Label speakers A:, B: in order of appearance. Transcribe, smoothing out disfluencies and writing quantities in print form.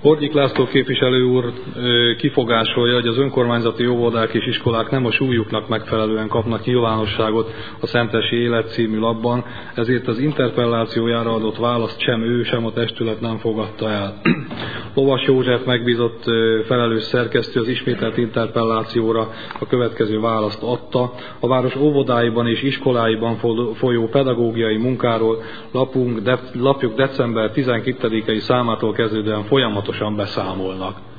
A: Horgyik László képviselő úr kifogásolja, hogy az önkormányzati óvodák és iskolák nem a súlyuknak megfelelően kapnak nyilvánosságot a Szentesi Élet című lapban, ezért az interpellációjára adott választ sem ő, sem a testület nem fogadta el. Lovas József megbízott felelős szerkesztő az ismételt interpellációra a következő választ adta. A város óvodáiban és iskoláiban folyó pedagógiai munkáról lapjuk december 12-i számától kezdődően folyamatosan beszámolnak.